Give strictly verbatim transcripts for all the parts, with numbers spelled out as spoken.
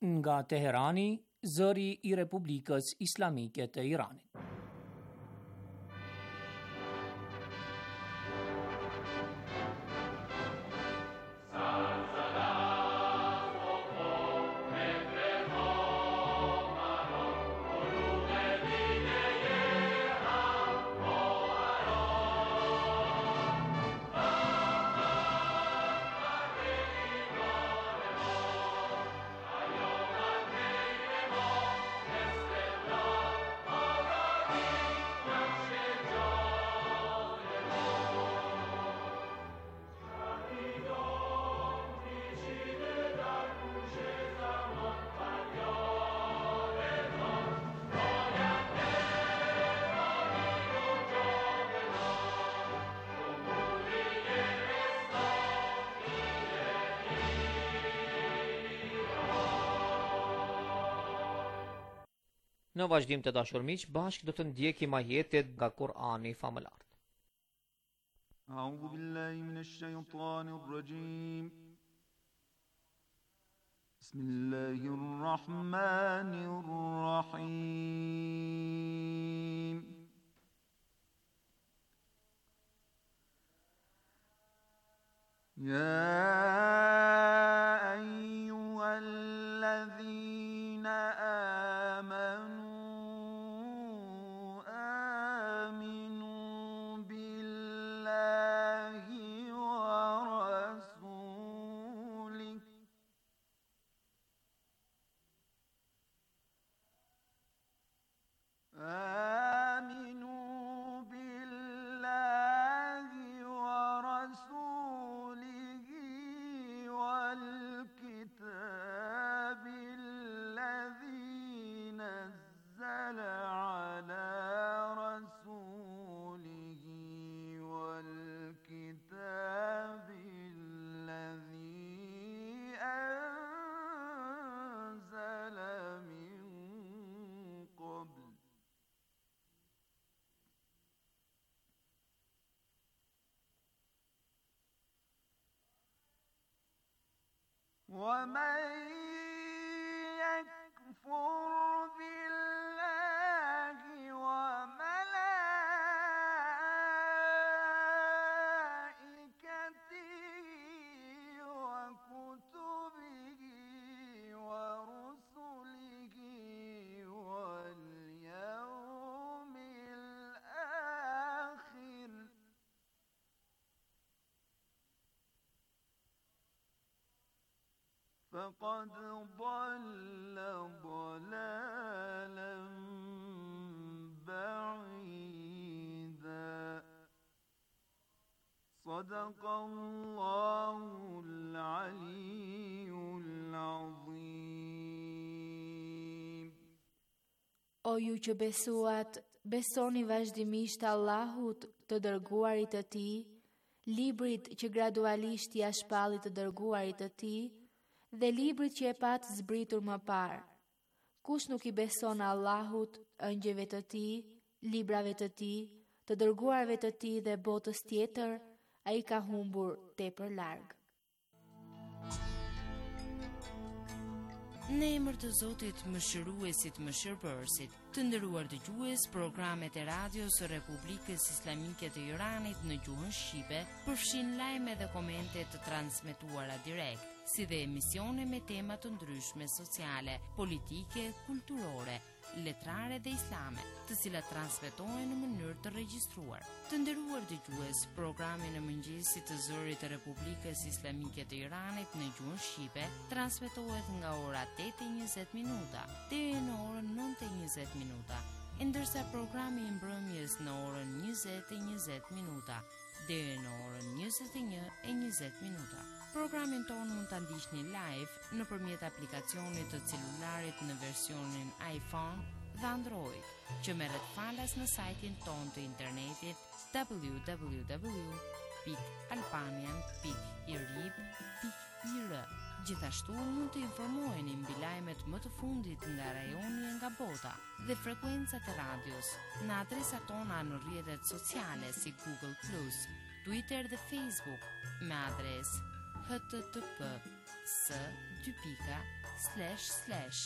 nga Teherani, zëri I Republikës Islamike të Iranit. Në vazhdim të dashur miq, bashkë do të ndjekim ajetet nga Kur'ani famëlar. A'udhu billahi minash shaitanir rajim. Bismillahir rahmanir rahim. Ya ayyuhalladhina amanu آمنوا بالله ورسوله والكتاب الذي نزل على رسوله والكتاب الذي أنزل من قبل ومن يكفر بالله وملائكته وكتبه ورسله واليوم الآخر فقد ضل ضلالا بعيدا صدق الله العلي العظيم. O ju që besuat, besoni vazhdimisht Allahut të dërguarit të tij, librit që gradualisht ia shpalli të dërguarit të tij, dhe librit që e pat zbritur më parë. Kush nuk i beson Allahut, ëngjëve të tij, librave të tij, të dërguarve të tij dhe botës tjetër, ai ka humbur tepër larg. Në emër të Zotit Mëshiruesit Mëshirbërësit, të nderuar dëgjues, programet e radios së Republikës Islamike të Iranit në gjuhën shqipe përfshin lajme dhe komente të transmetuara direkt, si dhe emisione me tema të ndryshme sociale, politike, kulturore, letrare dhe islame, të cilat transmetohen në mënyrë të regjistruar. Të nderuar dëgjues, programi në mëngjesit të zërit të Republikës Islamike të Iranit në gjuhën shqipe transmetohet nga ora tetë e njëzet minuta deri në orën nëntë e njëzet minuta, ndërsa programi i mbrëmjes në orën njëzet e njëzet minuta deri në orën njëzet e një e njëzet minuta. Programin tonë mund të ndiqni live nëpërmjet aplikacionit të celularit në versionin iPhone dhe Android, që merret falas në sajtin tonë të internetit w w w pikë albanian pikë irib pikë i r. Gjithashtu mund të informoheni mbi lajmet më të fundit nga rajoni e nga bota dhe frekuencat e radios në adresat tona në rrjetet sociale si Google Plus, Twitter dhe Facebook me adresë h t t p s dy slash slash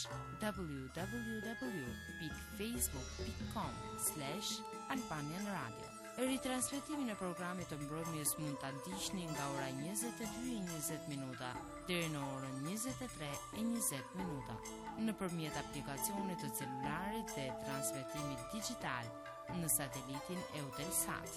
www.facebook.com slash Albanian Radio. Ritransmetimin e programit të mbrëmjes mund ta ndiqni nga ora njëzet e dy e njëzet minuta deri në orën njëzet e tre e njëzet minuta nëpërmjet aplikacionit të celularit dhe transmetimit digital në satelitin Eutelsat.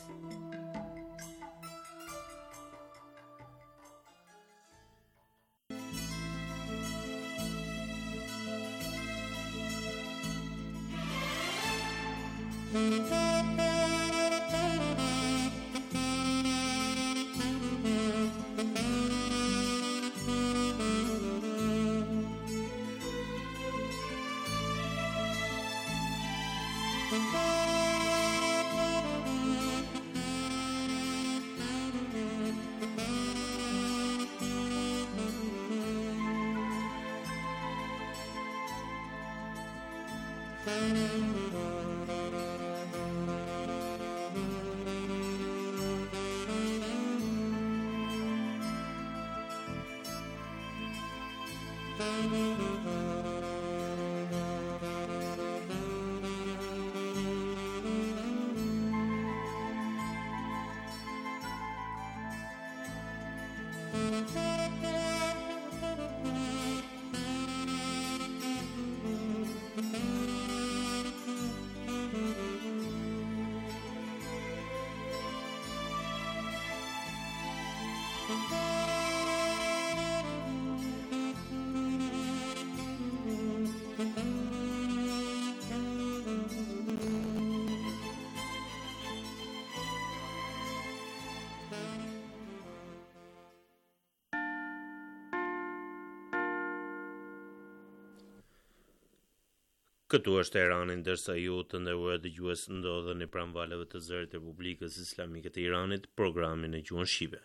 Këtu është Teherani, ndërsa ju të nderuar dëgjues ndodheni pranë valeve të zërit të Republikës Islamike të Iranit, programin e gjuhën shqipe.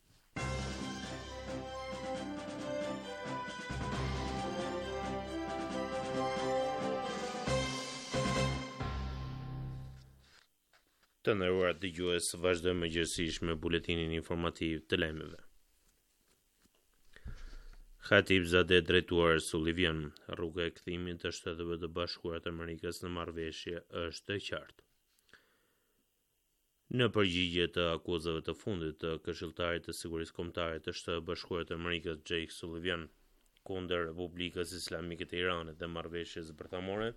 Të nderuar dëgjues, vazhdojmë gjithsesi me buletinin informativ të lajmeve. Khatibzadeh drejtuar Sullivan, rruga e kthimit të Shteteve të Bashkuara të Amerikës në marrëveshje është e qartë. Në përgjigje të akuzave të fundit të Këshilltarit të Sigurisë Kombëtare të Shtetit të Bashkuar të Amerikës Jake Sullivan kundër Republikës Islamike të Iranit dhe marrëveshjes bërthamore,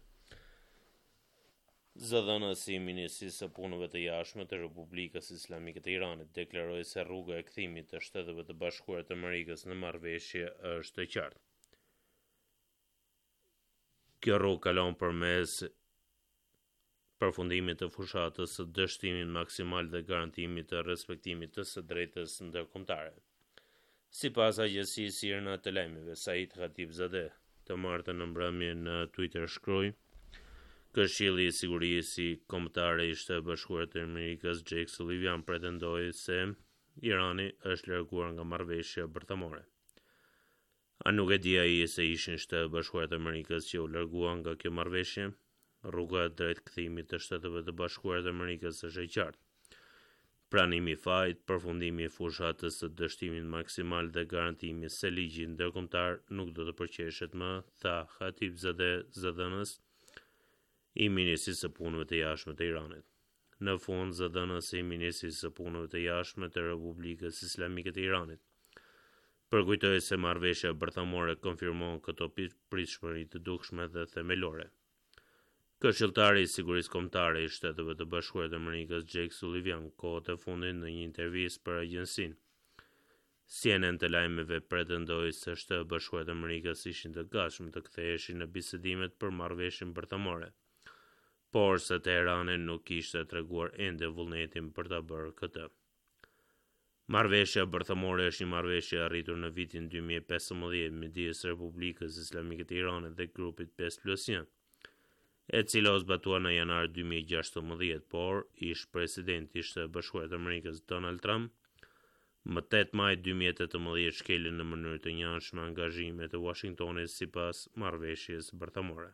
zëdhënësi i Ministrisë së Punëve të Jashtme të Republikës Islamike të Iranit deklaroi se rruga e kthimit të Shteteve të Bashkuara të Amerikës në marrëveshje është e qartë. Kjo rrugë kalon përmes përfundimit të fushatës së dështimit maksimal dhe garantimit të respektimit të së drejtës ndërkombëtare. Sipas agjencisë sirne të lajmeve, Said Khatibzadeh të martën në mbrëmje në Twitter shkroi: Këshilli i Sigurisë Kombëtare i Shtetit Bashkuar të Amerikës Jake Sullivan pretendoi se Irani është larguar nga marrëveshja bërthamore. A nuk e di ai se ishin Shtetet Bashkuar të Amerikës që u larguan nga kjo marrëveshje? Rruga drejt kthimit të Shteteve të Bashkuara të Amerikës është e qartë. Pranimi i fajit, përfundimi i fushatës së dështimit maksimal dhe garantimi se ligji ndërkombëtar nuk do të përqeshet më, tha Khatibzadeh, zëdhënës i Ministrisë së Punëve të Jashtme të Iranit. Në fund, zëdhënësi i Ministrisë së Punëve të Jashtme të Republikës Islamike të Iranit përkujtoi se marrëveshja bërthamore konfirmon këto pritshmëri të dukshme dhe themelore. Këshilltari i Sigurisë Kombëtare i Shteteve të Bashkuara të Amerikës Jake Sullivan kohët e fundit në një intervistë për agjensinë C N N të lajmeve pretendoi se Shtetet e Bashkuara të Amerikës ishin të gatshëm të ktheheshin në bisedimet për marrëveshjen bërthamore, por se Teherani nuk kishte treguar ende vullnetin për ta bërë këtë. Marrëveshja bërthamore është një marrëveshje arritur në vitin dy mijë e pesëmbëdhjetë midis Republikës Islamike të Iranit dhe grupit pesë plus një, e cila u zbatua në janar dy mijë e gjashtëmbëdhjetë, por ish presidenti i Shtetit Bashkuar të Amerikës Donald Trump më tetë maj dy mijë e tetëmbëdhjetë shkeli në mënyrë të njëanshme angazhimet e Washingtonit sipas marrëveshjes bërthamore.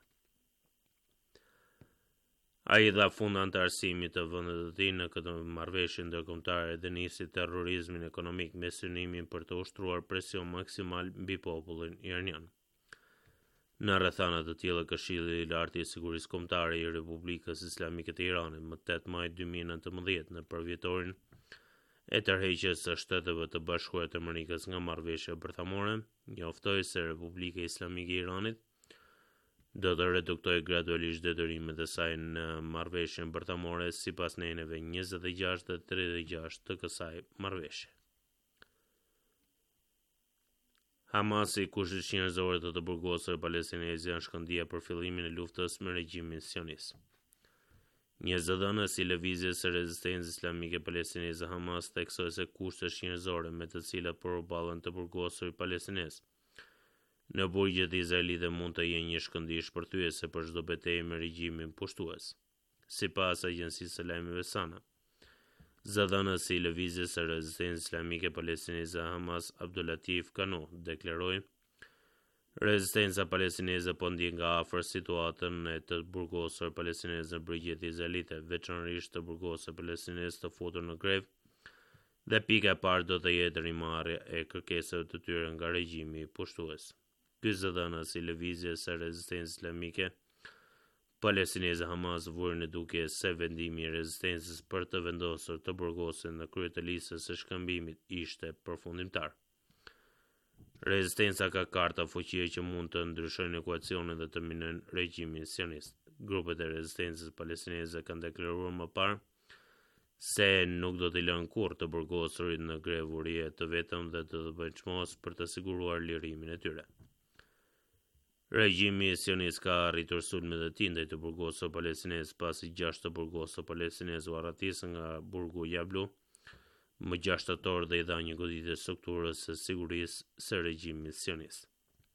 Ai dha fund antarësimit të vendit të tij në këtë marrëveshje ndërkombëtare dhe nisi terrorizmin ekonomik me synimin për të ushtruar presion maksimal mbi popullin iranian. Në rrethana të tilla Këshilli i Lartë i Sigurisë Kombëtare i Republikës Islamike të Iranit më tetë maj dy mijë e nëntëmbëdhjetë në përvjetorin e tërheqjes së Shteteve të Bashkuara të Amerikës nga marrëveshja bërthamore, njoftoi se Republika Islamike e Iranit do të reduktojë gradualisht detyrimet e saj në marrëveshjen bërthamore sipas neneve njëzet e gjashtë dhe tridhjetë e gjashtë të kësaj marrëveshje. Hamasi, kushtet njerëzore të të burgosur palestinezë janë shkëndija për fillimin e luftës me regjimin sionist. Një zëdhënës i lëvizjes së rezistencës islamike palestineze Hamas theksoi se kushtet njerëzore me të cilat përballën të burgosurit palestinez në burgjet izraelite mund të jenë një shkëndijë shpërthyese për çdo betejë me regjimin pushtues. Sipas agjencisë së lajmeve Sana, zëdhënës i lëvizjes së rezistencës islamike palestineze Hamas Abdulatif Kano deklaroi: Rezistenca palestineze po ndjen nga afër situatën e të burgosur palestinezë në burgjet izraelite, veçanërisht të burgosur palestinezë të futur në grev, dhe pika e parë do të jetë rimarrja e kërkesave të tyre nga regjimi pushtues. Ky zëdhënës i lëvizjes së rezistencës islamike palestineze Hamas vuri në dukje se vendimi i rezistencës për të vendosur të burgosin në krye të listës së shkëmbimit ishte përfundimtar. Rezistenca ka karta fuqie që mund të ndryshojnë ekuacionin dhe të minojnë regjimin sionist. Grupet e rezistencës palestineze kanë deklaruar më parë se nuk do t'i lënë kurrë të burgosurit në grevurie të vetëm dhe të bëjnë çmos për të siguruar lirimin e tyre. Regjimi sionist ka arritur sulmet e tij ndaj të burgosur palestinezë pasi gjashtë të burgosur palestinezë u arratisën nga burgu Jablu më gjashtë tetor dhe i dha një goditje strukturës së sigurisë së regjimit sionist.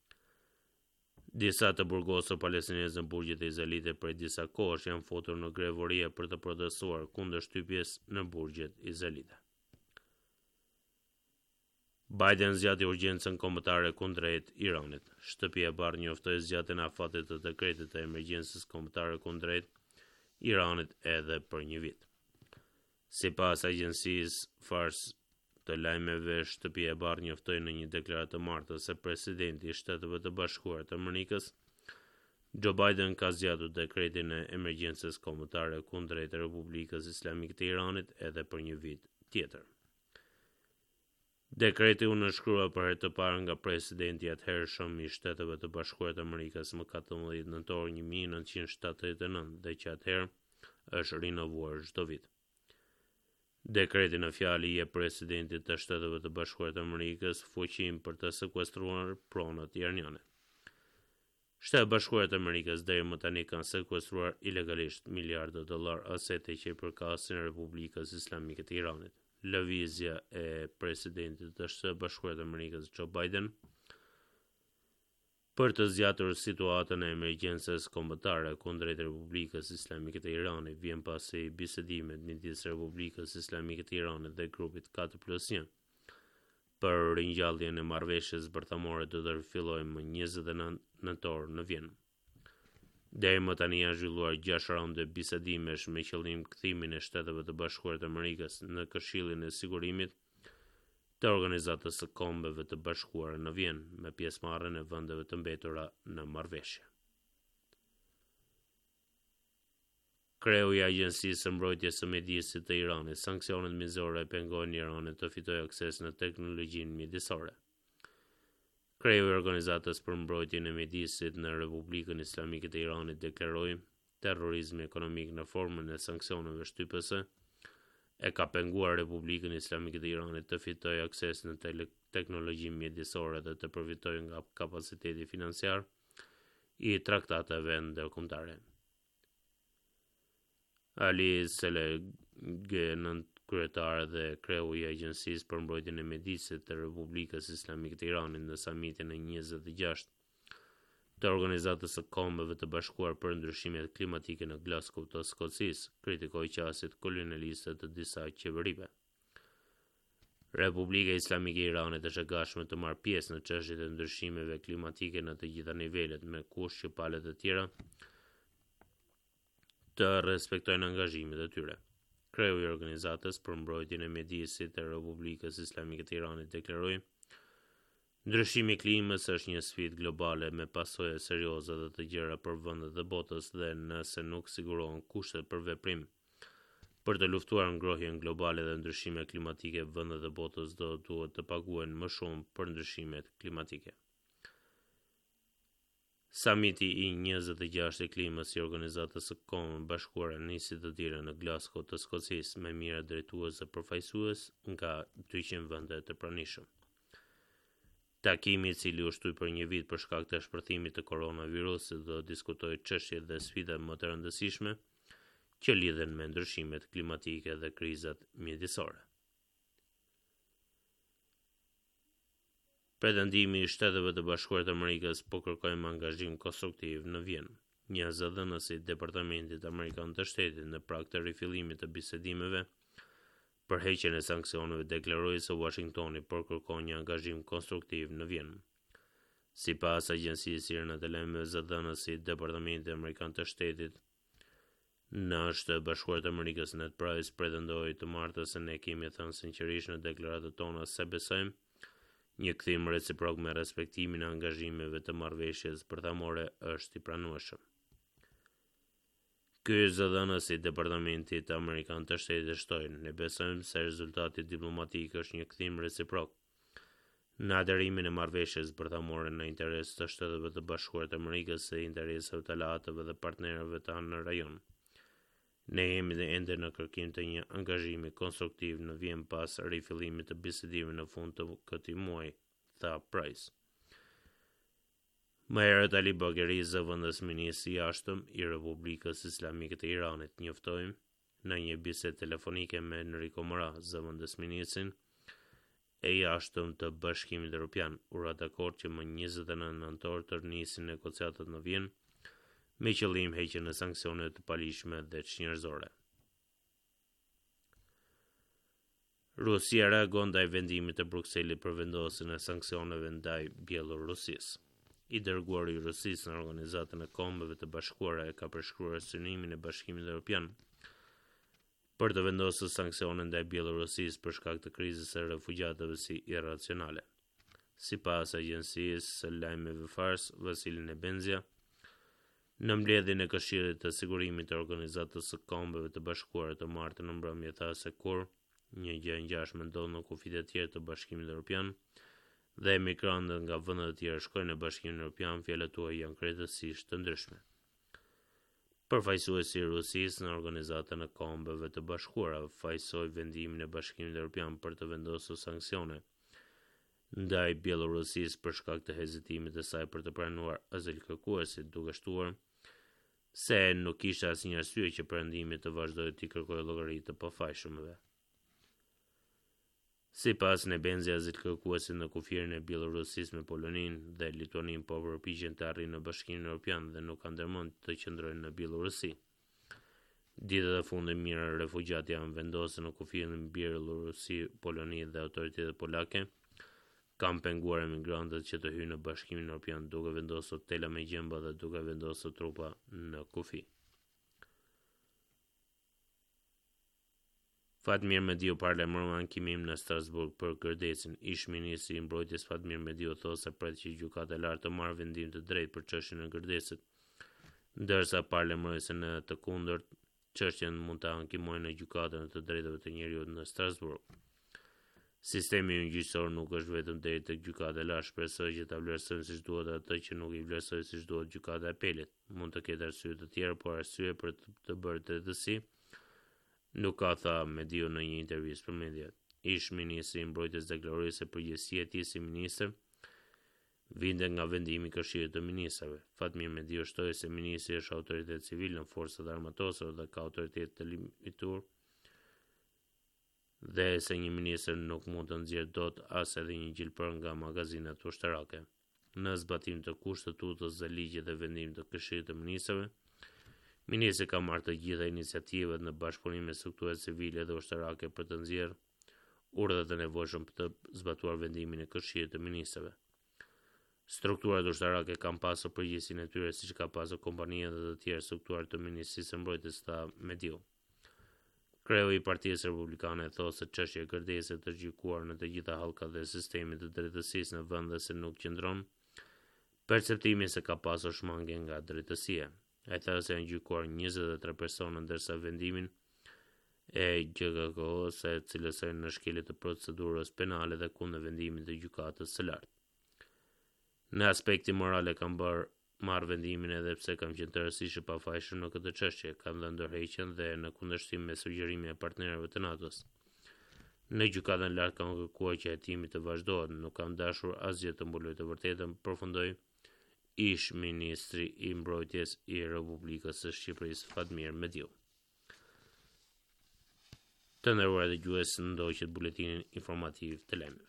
Disa të burgosur palestinezë në burgjet e izraelite prej disa kohësh janë futur në grevorie për të protestuar kundër shtypjes në burgjet izraelite. Biden zgjati urgjencën kombëtare kundrejt Iranit. Shtëpia e Bardhë njoftoi zgjatjen e afatit të dekretit të emergjencës kombëtare kundrejt Iranit edhe për një vit. Sipas agjencisë Fars të lajmeve, Shtëpia e Bardhë njoftoi në një deklaratë të martës se presidenti i Shteteve të Bashkuara të Amerikës, Joe Biden, ka zgjatur dekretin e emergjencës kombëtare kundrejt Republikës Islamike të Iranit edhe për një vit tjetër. Dekreti u nënshkrua për herë të parë nga presidenti i atëhershëm i Shteteve të Bashkuara të Amerikës më katërmbëdhjetë nëntor një mijë e nëntëqind shtatëdhjetë e nëntë dhe që atëherë është rinovuar çdo vit. Dekreti në fjalë i jep presidentit të Shteteve të Bashkuara të Amerikës fuqinë për të sekuestruar pronat iraniane. Shtetet Bashkuara të Amerikës deri më tani kanë sekuestruar ilegalisht miliardë dollar asete që i përkasin Republikës Islamike të Iranit. Lëvizja e presidentit të Shtetit Bashkuar të Amerikës Joe Biden për të zgjatur situatën e emergjencës kombëtare kundrejt Republikës Islamike të Iranit vjen pasi bisedimet midis Republikës Islamike të Iranit dhe grupit katër plus një për ringjalljen e marrëveshjes bërthamore do të fillojë më njëzet e nëntë nëntor në Vjenë. Deri më tani janë zhvilluar gjashtë raunde bisedimesh me qëllim kthimin e Shteteve të Bashkuara të Amerikës në Këshillin e Sigurimit të Organizatës së Kombeve të Bashkuara në Vjenë me pjesëmarrjen e vendeve të mbetura në marrëveshje. Kreu i Agjencisë së Mbrojtjes së Mjedisit të Iranit, sanksionet mizore e pengojnë Iranit të fitojë akses në teknologjinë mjedisore. Kreu i Organizatës për Mbrojtjen e Mjedisit në Republikën Islamike të Iranit deklaroi terrorizmi ekonomik në formën e sanksioneve shtypëse e ka penguar Republikën Islamike të Iranit të fitojë akses në te- teknologjinë mjedisore dhe të përfitojë nga kapaciteti financiar i traktateve ndërkombëtare. Ali Seleghë, kryetar dhe kreu i Agjencisë për Mbrojtjen e Mjedisit të Republikës Islamike të Iranit në samitin e njëzet e gjashtë të Organizatës së Kombeve të Bashkuar për ndryshimet klimatike në Glasgow të Skocisë, kritikoi qasjet kolonialiste të disa qeverive. Republika Islamike e Iranit është e gatshme të marrë pjesë në çështjet e ndryshimeve klimatike në të gjitha nivelet, me kusht që palët e tjera të respektojnë angazhimet e tyre. Kreu i Organizatës për Mbrojtjen e Mjedisit të Republikës Islamike të Iranit deklaroi: Ndryshimi i klimës është një sfidë globale me pasoja serioze dhe të gjera për vendet e botës dhe nëse nuk sigurohen kushtet për veprim për të luftuar ngrohjen globale dhe ndryshimet klimatike, vendet e botës do duhet të paguajnë më shumë për ndryshimet klimatike. Samiti i njëzet e gjashtë i klimës i Organizatës së Kombeve Bashkuara nisi të dire në Glasgow të Skocisë me mira drejtues dhe përfaqësues nga dyqind vende të pranishëm. Takimi i cili u shtui për një vit për shkak të shpërthimit të koronavirusit do diskutoi çështjet dhe sfidat më të rëndësishme që lidhen me ndryshimet klimatike dhe krizat mjedisore. Pretendimi i Shteteve të Bashkuara të Amerikës po kërkojmë angazhim konstruktiv në Vjenë. Një zëdhënës i Departamentit Amerikan të Shtetit në prag të rifillimit të bisedimeve për heqjen e sanksioneve deklaroi se Washingtoni po kërkon një angazhim konstruktiv në Vjenë. Sipas agjencisë sire të lajmeve, zëdhënës i Departamentit Amerikan të Shtetit në Shtetet Bashkuara të Amerikës Ned Price pretendoi të martës se ne kemi thënë sinqerisht në deklaratët tona se besojmë një kthim reciprok me respektimin e angazhimeve të marrëveshjes bërthamore është i pranueshëm. Ky zëdhënës i Departamentit Amerikan të Shtetit shtoi: ne besojmë se rezultati diplomatik është një kthim reciprok në aderimin e marrëveshjes bërthamore në interes të Shteteve të Bashkuara të Amerikës dhe interesave të aleatëve dhe partnerëve tanë në rajon. Ne jemi dhe ende në kërkim të një angazhimi konstruktiv në Vjenë pas rifillimit të bisedimeve në fund të këtij muaji, tha Price. Më herët Ali Bagheri, zëvendës ministri i jashtëm i Republikës Islamike të Iranit, njoftoi në një bisedë telefonike me Enrico Mora, zëvendës ministrin e jashtëm të Bashkimit Evropian, ura dakord që më njëzet e nëntë nëntor të nisin negociatat në Vjenë me qëllim heqjen e sanksioneve të palishme dhe çnjerëzore. Rusia reagon ndaj vendimit të Brukselit për vendosjen e sanksioneve ndaj Bielorusisë. I dërguari i Rusisë në Organizatën e Kombeve të Bashkuara e ka përshkruar synimin e Bashkimit Evropian për të vendosur sanksione ndaj Bielorusisë për shkak të krizës së refugjatëve si irracionale. Sipas agjencisë së lajmeve Fars, Vasil Nebenzia, në mbledhjen e Këshillit të Sigurimit të Organizatës së Kombeve të Bashkuara të martën në mbrëmje tha se kur një gjë e ngjashme ndodh në kufijtë e tjera të Bashkimit Evropian dhe emigrantët nga vende të tjera shkojnë në Bashkimin Evropian, fjalët tuaja janë krejtësisht të ndryshme. Përfaqësuesi i Rusisë në Organizatën e Kombeve të Bashkuara fajsoi vendimin e Bashkimit Evropian për të vendosur sanksione ndaj Bielorusisë për shkak të hezitimit të saj për të pranuar azilkërkuesit, duke shtuar se nuk kishte asnjë arsye që perëndimi të vazhdojë të kërkojë llogari të pafajshmëve. Sipas Nebenzia, azilkërkuesit në kufirin e Bielorusisë me Poloninë dhe Lituaninë po përpiqen të arrijnë në Bashkimin Evropian dhe nuk kanë ndërmend të qëndrojnë në Bielorusi. Ditët e fundit mirë refugjatë janë vendosur në kufirin e Bielorusi, Poloni dhe autoritetet polake kanë penguar emigrantët që të hyjnë në Bashkimin Evropian duke vendosur tela me gjemba dhe duke vendosur trupa në kufi. Fatmir Mediu parlamenton ankimim në Strasburg për kërdesin. Ish ministri i mbrojtjes Fatmir Mediu thosë se pret që gjykata e lartë të marrë vendim të drejtë për çështjen e kërdesit, ndërsa parlamentojnë se në të kundërt çështjen mund ta ankimojnë në gjykatën e të drejtave të njerëzit në Strasburg. Sistemi gjyqësor nuk është vetëm deri tek gjykata e lartë, shpresoj që ta vlerësojnë siç duhet atë që nuk i vlerësoi siç duhet gjykata e apelit. Mund të ketë arsye të tjera, por arsye për të, të bërë drejtësi nuk ka, tha Mediu në një intervistë për mediat. Ish ministri i mbrojtjes deklaroi se përgjegjësia e tij si ministër vinte nga vendimi i Këshillit të Ministrave. Fatmir Mediu shtoi se ministri është autoritet civil në forcat armatosur dhe ka autoritet të limituar dhe se një ministër nuk mund të nxjerrë dot as edhe një gjilpër nga magazinat ushtarake. Në zbatim të kushtetutës dhe ligjit dhe vendimit të Këshillit të Ministrave, ministri ka marrë të gjitha iniciativat në bashkëpunim me strukturat civile dhe ushtarake për të nxjerrë urdhrat e nevojshme për të zbatuar vendimin e Këshillit të Ministrave. Strukturat ushtarake kanë pasur përgjegjësinë e tyre siç ka pasur kompania dhe të tjera struktura të Ministrisë së Mbrojtjes, tha Mediu. Kreu i Partisë Republikane thosë se çështja e kërtesës të gjykuar në të gjitha hallkat e sistemit të drejtësisë në vend dhe se nuk qëndron perceptimi se ka pasur shmangje nga drejtësia. Ai tha se janë gjykuar njëzet e tre persona ndërsa vendimin e G K K-s e cilësojnë në shkelje të procedurës penale dhe kundër vendimit të gjykatës së lartë. Në aspekti moral e kam bërë marrë vendimin edhe pse kam qenë të rëndësishëm pafajshëm në këtë çështje, kam dhënë ndërheqjen dhe në kundërshtim me sugjerimin e partnerëve të NATO-s. Në gjykatën lartë kam kërkuar që hetimi të vazhdohet, nuk kam dashur asgjë të mbuloj të vërtetën, përfundoi ish ministri i mbrojtjes i Republikës së Shqipërisë Fatmir Mediu. Të nderuar dëgjues, ndoqët buletinin informativ të lajmeve.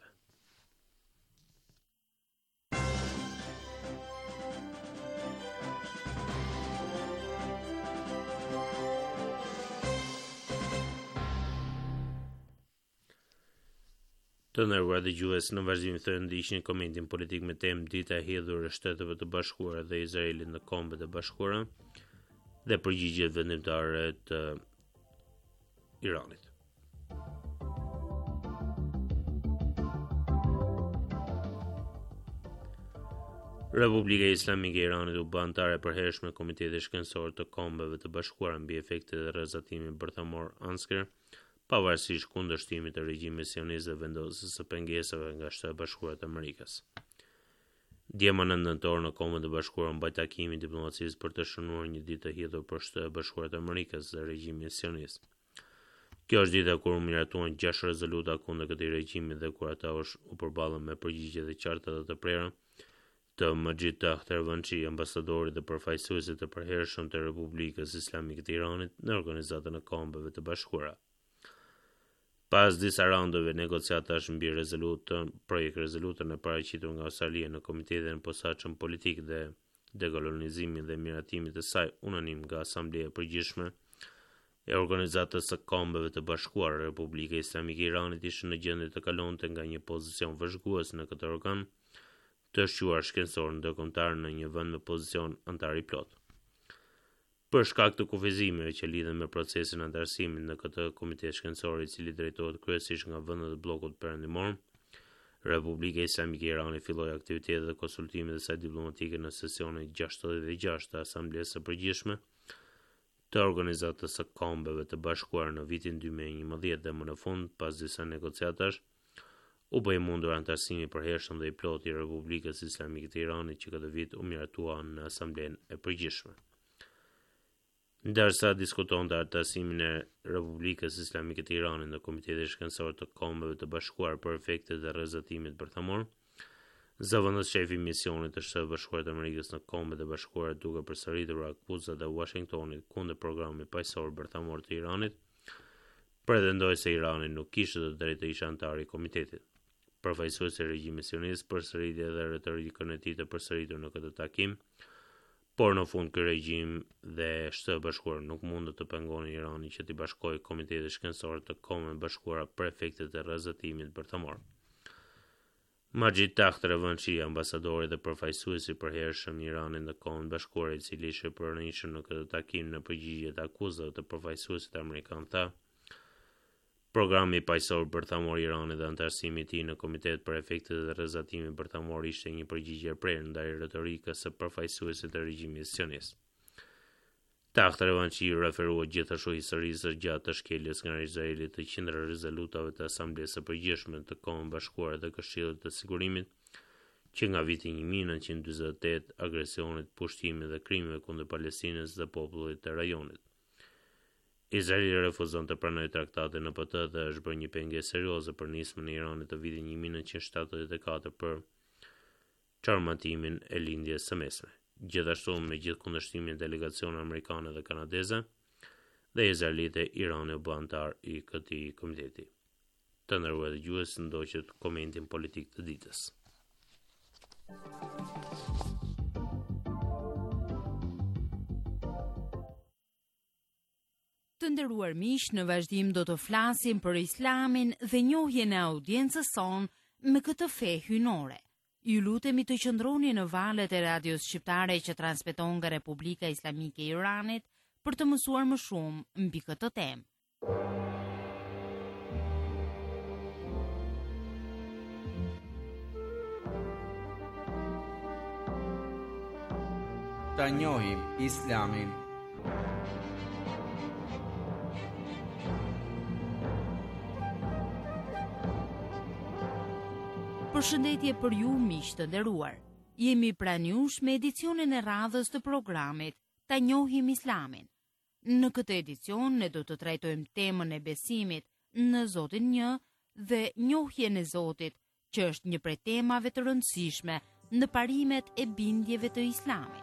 Të nderuar dëgjues, në vazhdim të ndiqni komentin politik me temë dita e hedhur e Shteteve të Bashkuara dhe Izraelit në Kombet e Bashkuara dhe përgjigjet vendimtare të Iranit. Republika Islamike e Iranit u bë anëtare e përhershme e Komitetit Shkencor të Kombeve të Bashkuara mbi efektet e rrezatimin bërthamor Ansker, pavarësisht kundërshtimit të regjimit sionist dhe vendosjes së pengesave nga Shtetet e Bashkuara të Amerikës. Dje më nëntë nëntor në Kombet e Bashkuara mbaj takimin diplomacisë për të shënuar një ditë të hedhur për Shtetet e Bashkuara të Amerikës dhe regjimin sionist. Kjo është dita kur u miratuan gjashtë rezoluta kundër këtij regjimi dhe kur ata u përballën me përgjigje të qarta dhe të prera të Majid Takht Ravanchi, ambasadorit dhe përfaqësuesit të përhershëm të Republikës Islamike të Iranit në Organizatën e Kombeve të Bashkuara. Pas disa raundeve negociatash mbi rezolutën, projekt rezolutën e paraqitur nga Australia në Komitetin e Posaçëm Politik dhe Dekolonizimin dhe Miratimit të saj unanim nga Asambleja e Përgjithshme e Organizatës së Kombeve të Bashkuara, Republika Islamike e Iranit ishte në gjendje të kalonte nga një pozicion vëzhgues në këtë organ të shquar shkencor ndërkombëtar në një vend me pozicion antar i plot. Për shkak të kufizimeve që lidhen me procesin antarësimit në këtë komitet shkencor, i cili drejtohet kryesisht nga vendet e bllokut perëndimor, Republika Islamike e Iranit filloi aktivitetet dhe konsultimet e saj diplomatike në sesionin gjashtëdhjetë dhe gjashtë të Asamblesë së Përgjithshme të Organizatës së Kombeve të Bashkuara në vitin dy mijë e njëmbëdhjetë dhe më në fund, pas disa negociatash, u bë i mundur antarësimi i përhershëm dhe i plotë i Republikës Islamike të Iranit që këtë vit u miratua në Asamblenë e Përgjithshme. Ndërsa diskutonte antarësimin e Republikës Islamike të Iranit në Komitetin Shkencor të Kombeve të Bashkuara për efektet e rrezatimit bërthamor, zëvendës shefi i misionit të Shtetit Bashkuar të Amerikës në Kombet e Bashkuara duke përsëritur akuzat e Washingtonit kundër programit paqësor bërthamor të Iranit, pretendoi se Irani nuk kishte të drejtë të ishte antar i komitetit. Përfaqësuesi i regjimit sionist përsëriti edhe retorikën e tij të përsëritur në këtë takim, por në fund ky regjim dhe Shtetet Bashkuara nuk mundën të pengonin Iranin që t'i bashkojë Komitetit Shkencor të Kombeve Bashkuara për efektet e rrezatimit bërthamor. Majid Takht Ravanchi, ambasadori dhe përfaqësuesi i përhershëm i Iranit në Kombet Bashkuara, i cili ishte pranishëm në këtë takim në përgjigje të akuzave të përfaqësuesit amerikan, tha: Programi paqësor bërthamor i Iranit dhe antarësimi i tij në Komitet për efektet e rrezatimit bërthamor ishte një përgjigje e prerë ndaj retorikës së përfaqësuesit të regjimit sionist. Takht Ravanchi referua gjithashtu historisë së gjatë të shkeljes nga Izraeli të qindra rezolutave të Asamblesë së Përgjithshme të Kombeve Bashkuara dhe Këshillit të Sigurimit, që nga viti një mijë e nëntëqind e dyzet e tetë agresionit, pushtimit dhe krimeve kundër Palestinës dhe popullit të rajonit. Izraeli refuzon të pranojë traktatin N P T dhe është bërë një pengesë serioze për nismën e Iranit të vitit një mijë e nëntëqind e shtatëdhjetë e katër për çarmatimin e lindjes së mesme. Gjithashtu me gjithë kundërshtimin e delegacioneve amerikane dhe kanadeze dhe izraelite, Irani u bë antar i këtij komiteti. Të nderuar dëgjues, ndoqët komentin politik të ditës. Të nderuar miq, në vazhdim do të flasim për Islamin dhe njohjen e audiencës son me këtë fe hynore. Ju lutemi të qëndroni në valët e radios shqiptare që transmeton nga Republika Islamike e Iranit për të mësuar më shumë mbi këtë temë. ta njohim Islamin. Përshëndetje për ju miq të nderuar. Jemi pranë jush me edicionin e radhës të programit Ta njohim Islamin. Në këtë edicion ne do të trajtojmë temën e besimit në Zotin një dhe njohjen e Zotit, që është një prej temave të rëndësishme në parimet e bindjeve të Islamit.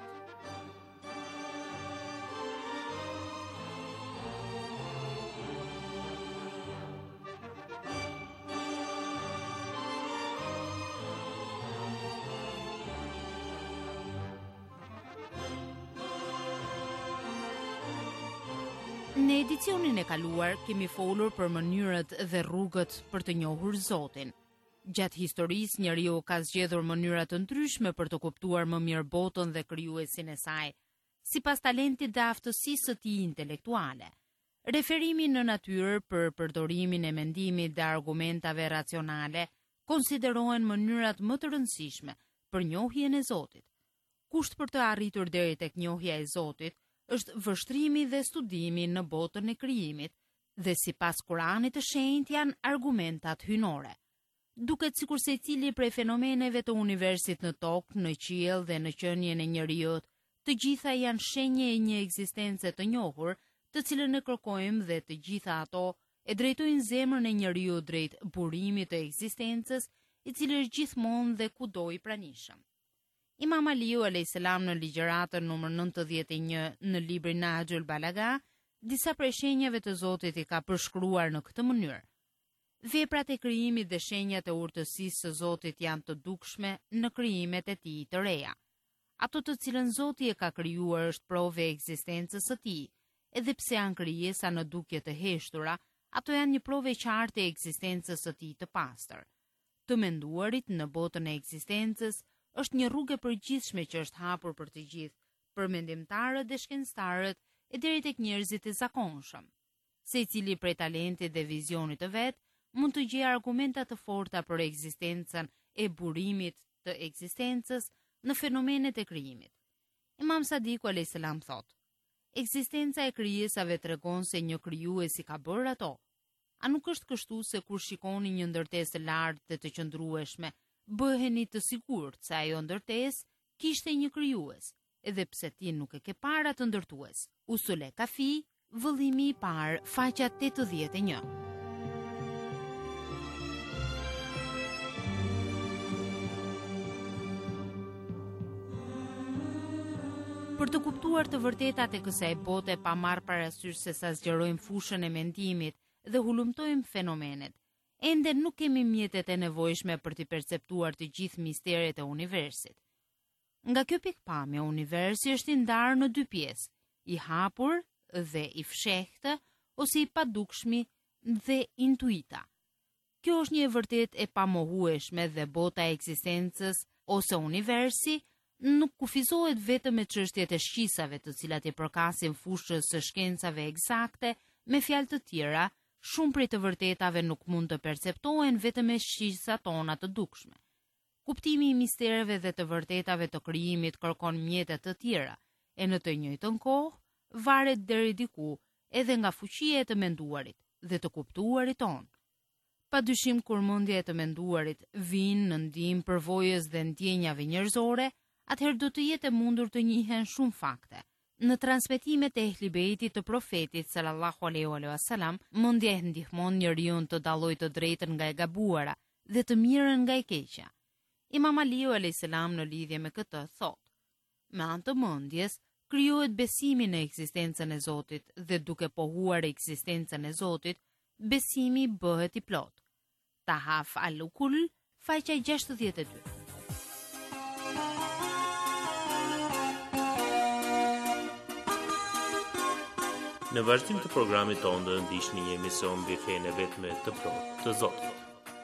Në edicionin e kaluar kemi folur për mënyrët dhe rrugët për të njohur Zotin. Gjatë historisë njeriu ka zgjedhur mënyra të ndryshme për të kuptuar më mirë botën dhe krijuesin e saj, sipas talentit dhe aftësisë së tij intelektuale. Referimi në natyrë për përdorimin e mendimit dhe argumentave racionale konsiderohen mënyrat më të rëndësishme për njohjen e Zotit. Kusht për të arritur deri tek njohja e Zotit është vështrimi dhe studimi në botën e krijimit, dhe sipas Kuranit të shenjtë janë argumentat hynore. Duket sikur secili prej fenomeneve të universit në tokë, në qiell dhe në qenien e njerëzit, të gjitha janë shenje e një ekzistence të njohur, të cilën e kërkojmë dhe të gjitha ato e drejtojnë zemrën e njeriu drejt burimit të ekzistencës, i cili është gjithmonë dhe kudo i pranishëm. Imam Aliu alayhis salam në ligjëratën numër nëntëdhjetë e një në librin Nahjul Balaga, disa prej shenjave të Zotit i ka përshkruar në këtë mënyrë. Veprat e krijimit dhe shenjat e urtësisë së Zotit janë të dukshme në krijimet e tij të reja. Ato të cilën Zoti e ka krijuar është provë e ekzistencës së tij, edhe pse janë krijesa në dukje të heshtura, ato janë një provë e qartë e ekzistencës së tij të pastër. Të menduarit në botën e ekzistencës është një rrugë e përgjithshme që është hapur për të gjithë, për mendimtarët dhe shkencëtarët e deri tek njerëzit e zakonshëm. Secili prej talentit dhe vizionit të vet mund të gjejë argumenta të forta për ekzistencën e burimit të ekzistencës në fenomenet e krijimit. Imam Sadiku alayhis salam thotë: ekzistenca e krijesave tregon se një krijues i ka bërë ato. A nuk është kështu se kur shikoni një ndërtesë të lartë dhe të qëndrueshme, bëheni të sigurt se ajo ndërtesë kishte një krijues, edhe pse ti nuk e ke parë atë ndërtues. Usule Kafi, vëllimi i parë, faqja tetëdhjetë e një. Për të kuptuar të vërtetat e kësaj bote pa marrë parasysh se sa zgjerojmë fushën e mendimit dhe hulumtojmë fenomenet, ende nuk kemi mjetet e nevojshme për të perceptuar të gjithë misteret e universit. Nga kjo pikpamje, universi është i ndarë në dy pjesë, i hapur dhe i fshehtë, ose i padukshmi dhe intuita. Kjo është një e vërtet e pamohueshme dhe bota e ekzistencës ose universi nuk kufizohet vetëm me çështjet e shqisave, të cilat i përkasin fushës së shkencave eksakte, me fjalë të tjera, shumë prej të vërtetave nuk mund të perceptohen vetëm me shqisat tona të dukshme. Kuptimi i mistereve dhe të vërtetave të krijimit kërkon mjete të tjera, e në të njëjtën kohë varet deri diku edhe nga fuqia e të menduarit dhe të kuptuarit tonë. Padyshim kur mendja e të menduarit vijnë në ndihmë përvojës dhe ndjenjave njerëzore, atëherë do të jetë e mundur të njihen shumë fakte. Në transmetimet e Ehli Bejtit të profetit sallallahu alaihi wasallam, mendja e ndihmon njeriu të dallojë të drejtën nga e gabuara dhe të mirën nga e keqja. Imam Aliu alayhis salam në lidhje me këtë thotë: me anë të mendjes krijohet besimi në ekzistencën e Zotit dhe duke pohuar ekzistencën e Zotit, besimi bëhet i plot. Tahaf al-Ukul, faqja gjashtëdhjetë e dy. Në vazhdim të programit tonë do ndiqni një emision mbi fenë e vetme të plotë të Zotit.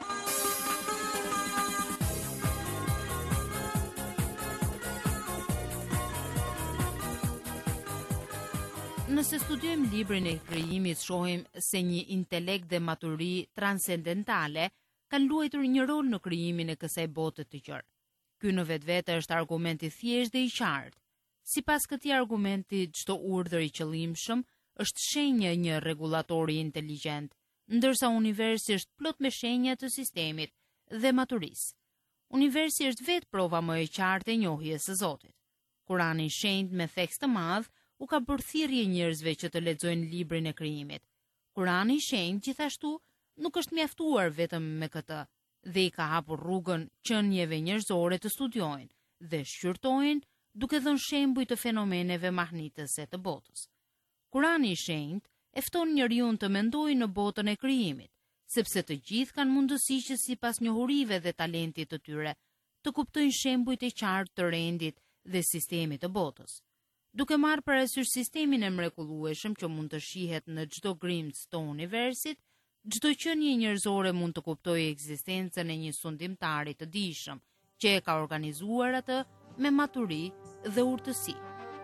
Nëse studiojmë librin e krijimit, shohim se një intelekt dhe maturi transcendentale kanë luajtur një rol në krijimin e kësaj bote të gjerë. Ky në vetvete është argument i thjeshtë dhe i qartë. Sipas këtij argumenti, çdo urdhër i qëllimshëm është shenjë e një rregullatori inteligjent, ndërsa universi është plot me shenja të sistemit dhe maturisë. Universi është vetë prova më e qartë e njohjes së Zotit. Kurani i shenjtë me theks të madh u ka bërë thirrje njerëzve që të lexojnë librin e krijimit. Kurani i shenjtë gjithashtu nuk është mjaftuar vetëm me këtë, dhe i ka hapur rrugën qenieve njerëzore të studiojnë dhe shqyrtojnë duke dhënë shembuj të fenomeneve mahnitëse të botës. Kurani i shenjtë e fton njeriu të mendojë në botën e krijimit, sepse të gjithë kanë mundësi që sipas njohurive dhe talentit të tyre të kuptojnë shembujt e qartë të rendit dhe sistemit të botës. Duke marrë parasysh sistemin e mrekullueshëm që mund të shihet në çdo grimc të universit, çdo qenie njerëzore mund të kuptojë ekzistencën e një sundimtari të dijshëm që e ka organizuar atë me maturi dhe urtësi.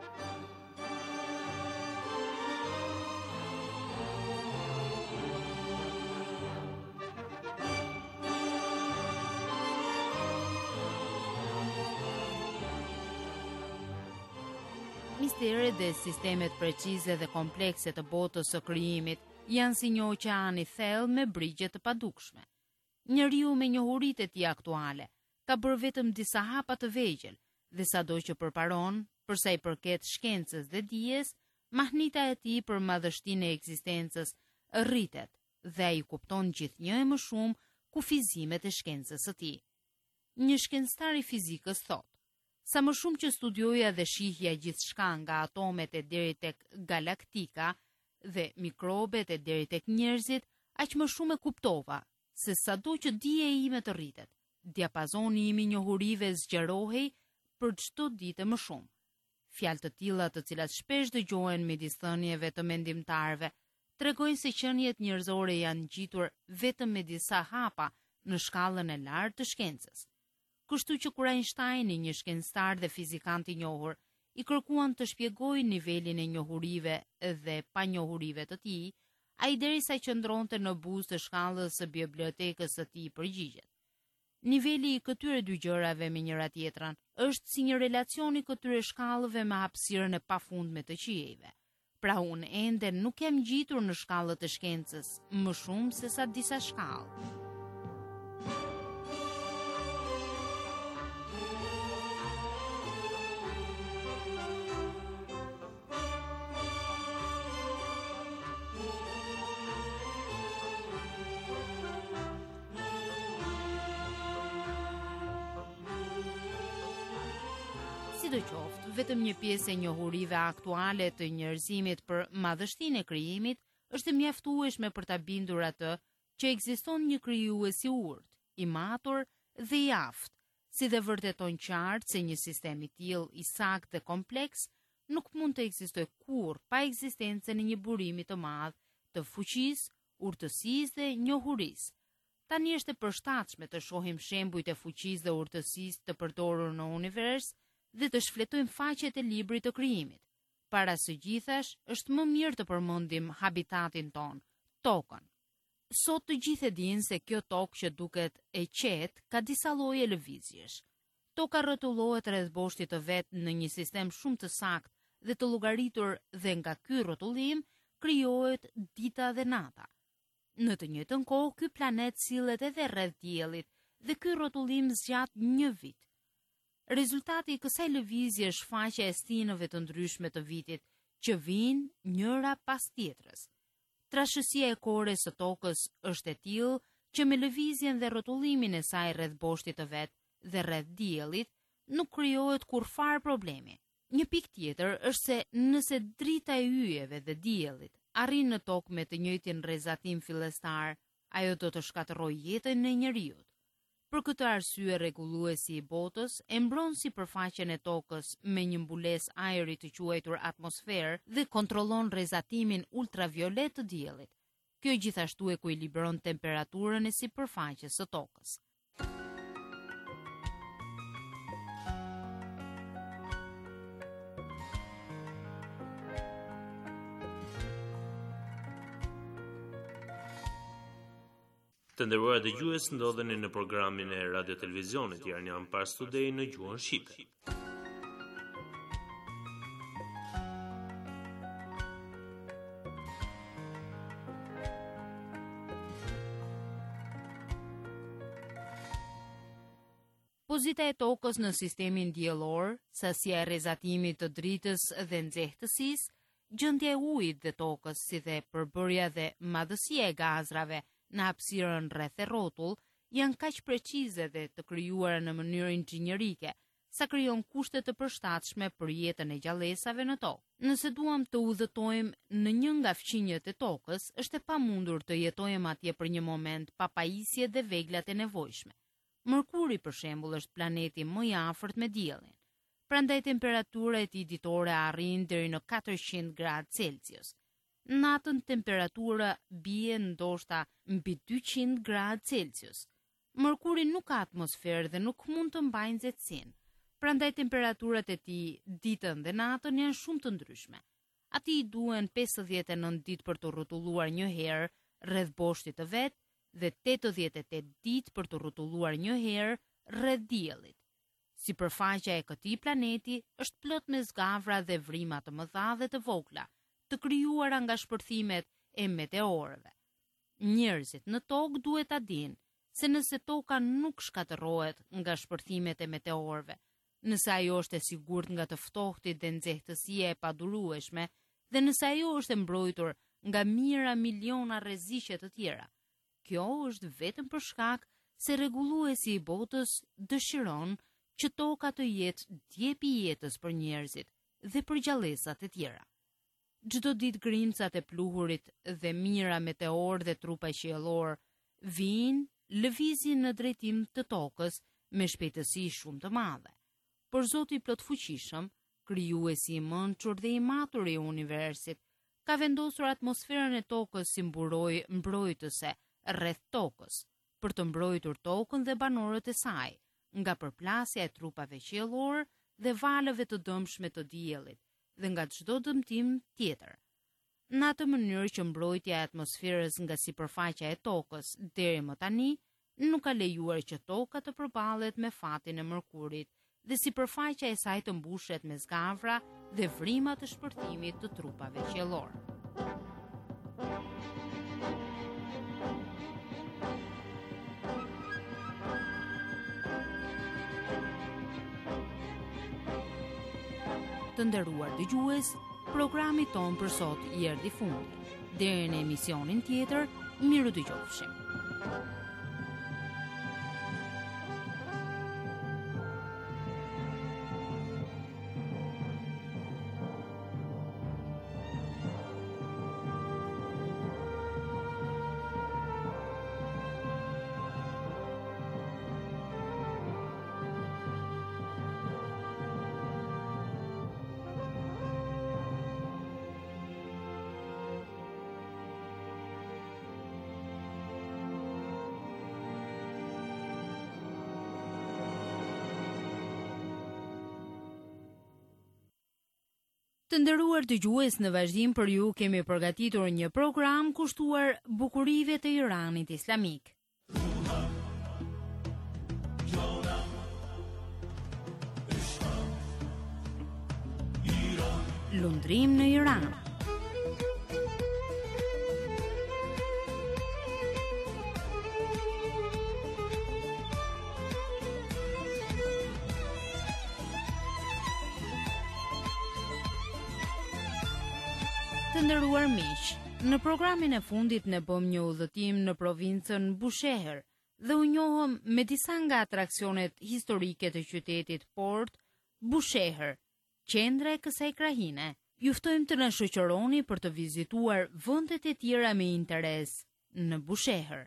Misteret dhe sistemet precize dhe komplekse të botës së krijimit janë si një oqean i thellë me brigje të padukshme. Njeriu me njohuritë e tij aktuale ka bërë vetëm disa hapa të vegjël dhe sado që përparon, për sa i përket shkencës dhe dijes, mahnita e tij për madhështinë e ekzistencës rritet dhe ai kupton gjithnjë e më shumë kufizimet e shkencës së tij. Një shkencëtar i fizikës thotë: sa më shumë që studioja dhe shihja gjithçka nga atomet e deri tek galaktika dhe mikrobet e deri tek njerëzit, aq më shumë e kuptova se sado që dija ime të rritet, diapazoni im i njohurive zgjerohej për çdo ditë më shumë. Fjalë të tilla, të cilat shpesh dëgjohen midis thënieve të mendimtarëve, tregojnë se qeniet njerëzore janë ngjitur vetëm me disa hapa në shkallën e lartë të shkencës. Kështu që kur Einsteini, një shkencëtar dhe fizikant i njohur, i kërkuan të shpjegojë nivelin e njohurive dhe panjohurive të tij, ai derisa qëndronte në buzë të shkallës së bibliotekës së tij përgjigjet: niveli i këtyre dy gjërave me njëra tjetrën është si një relacion i këtyre shkallëve me hapësirën e pafundme të qijeve. Pra unë ende nuk jam ngjitur në shkallët të shkencës, më shumë se sa disa shkallë. Sidoqoftë, vetëm një pjesë e njohurive aktuale të njerëzimit për madhështinë e krijimit është e mjaftueshme për ta bindur atë që ekziston një krijues i urtë, i matur dhe i aftë, si dhe vërteton qartë se një sistem i tillë i saktë dhe kompleks nuk mund të ekzistojë kurrë pa ekzistencën e një burimi të madh të fuqisë, urtësisë dhe njohurisë. Tani është e përshtatshme të shohim shembujt e fuqisë dhe urtësisë të përdorur në univers dhe të shfletojmë faqet e librit të krijimit. Para së gjithash, është më mirë të përmendim habitatin ton, tokën. Sot të gjithë e dinë se kjo tokë që duket e qetë ka disa lloje lëvizjesh. Toka rrotullohet rreth boshtit të vet në një sistem shumë të saktë dhe të llogaritur dhe nga ky rrotullim krijohet dita dhe nata. Në të njëjtën kohë, ky planet sillet edhe rreth diellit dhe ky rrotullim zgjat një vit. Rezultati i kësaj lëvizje është faqja e stinëve të ndryshme të vitit, që vijnë njëra pas tjetrës. Trashësia e kores së tokës është e tillë që me lëvizjen dhe rrotullimin e saj rreth boshtit të vet dhe rreth diellit nuk krijohet kurrfar problemi. Një pikë tjetër është se nëse drita e yjeve dhe diellit arrin në tokë me të njëjtin rrezatim fillestar, ajo do të shkatërrojë jetën e njeriut. Për këtë arsye, rregulluesi i botës e mbron sipërfaqen e tokës me një mbulesë ajri të quajtur atmosferë dhe kontrollon rrezatimin ultraviolet të diellit. Kjo gjithashtu ekuilibron temperaturën e sipërfaqes së tokës. Të nderuar dëgjues, ndodheni në programin e Radio Televizionit Iranian Pars Today në gjuhën shqipe. Pozita e tokës në sistemin diellor, sasia e rrezatimit të dritës dhe nxehtësisë, gjendja e ujit dhe tokës, si dhe përbërja dhe madhësia e gazrave në hapësirën rreth e rrotull, janë kaq precize dhe të krijuara në mënyrë inxhinierike, sa krijon kushte të përshtatshme për jetën e gjallësave në tokë. Nëse duam të udhëtojmë në një nga fqinjet e tokës, është e pamundur të jetojmë atje për një moment pa pajisje dhe veglat e nevojshme. Mërkuri, për shembull, është planeti më i afërt me diellin. Prandaj temperatura e tij ditore arrin deri në katërqind gradë Celsius. Natën temperatura bie ndoshta mbi dyqind gradë Celsius. Mërkuri nuk ka atmosferë dhe nuk mund të mbajë nxehtësinë. Prandaj temperaturat e tij ditën dhe natën janë shumë të ndryshme. Atij i duhen pesëdhjetë e nëntë ditë për të rrotulluar një herë rreth boshtit të vet dhe tetëdhjetë e tetë ditë për të rrotulluar një herë rreth diellit. Sipërfaqja e këtij planeti është plot me zgavra dhe vrima të mëdha dhe të vogla, të krijuara nga shpërthimet e meteorëve. Njerëzit në tokë duhet ta dinë se nëse toka nuk shkatërrohet nga shpërthimet e meteorëve, nëse ajo është e sigurt nga të ftohtit dhe nxehtësia e padurueshme, dhe nëse ajo është e mbrojtur nga mijëra miliona rreziqe të tjera, kjo është vetëm për shkak se rregulluesi i botës dëshiron që toka të jetë djep i jetës për njerëzit dhe për gjallësat e tjera. Çdo ditë grimcat e pluhurit dhe mijëra meteor dhe trupa qiellor vijnë, lëvizin në drejtim të tokës me shpejtësi shumë të madhe. Por Zoti i plotfuqishëm, krijuesi i mençur dhe i matur i universit, ka vendosur atmosferën e tokës si mburoj mbrojtëse rreth tokës, për të mbrojtur tokën dhe banorët e saj nga përplasja e trupave qiellor dhe valëve të dëmshme të diellit dhe nga çdo dëmtim tjetër. Në atë mënyrë që mbrojtja e atmosferës nga sipërfaqja e tokës deri më tani nuk ka lejuar që toka të përballet me fatin e mërkurit dhe sipërfaqja e saj të mbushet me zgavra dhe vrima të shpërthimit të trupave qiellor. Të nderuar dëgjues, programi ton për sot i erdhi fundi. Deri në emisionin tjetër, miru dëgjofshim. Të nderuar dëgjues, në vazhdim për ju kemi përgatitur një program kushtuar bukurive të Iranit Islamik. Lundrim në Iran. Të nderuar miq, në programin e fundit ne bëm një udhëtim në provincën Bushehr dhe u njohëm me disa nga atraksionet historike të qytetit Port Bushehr, qendra e kësaj krahine. Ju ftojmë të na shoqëroni për të vizituar vendet e tjera me interes në Bushehr.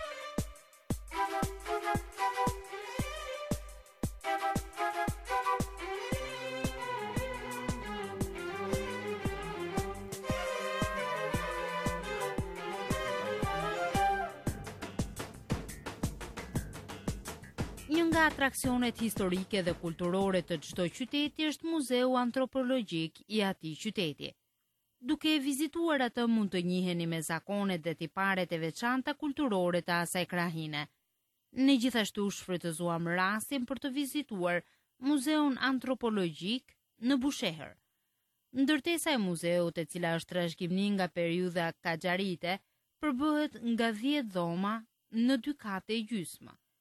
Një nga atraksionet historike dhe kulturore të çdo qyteti është Muzeu Antropologjik i atij qyteti. Duke e vizituar atë mund të njiheni me zakonet dhe tiparet e veçanta kulturore të asaj krahine. Ne gjithashtu shfrytëzuam rastin për të vizituar Muzeun Antropologjik në Bushehr. Ndërtesa e muzeut, e cila është trashëgimi nga periudha kaxharite, përbëhet nga dhjetë dhoma në dy kate e gjysmë.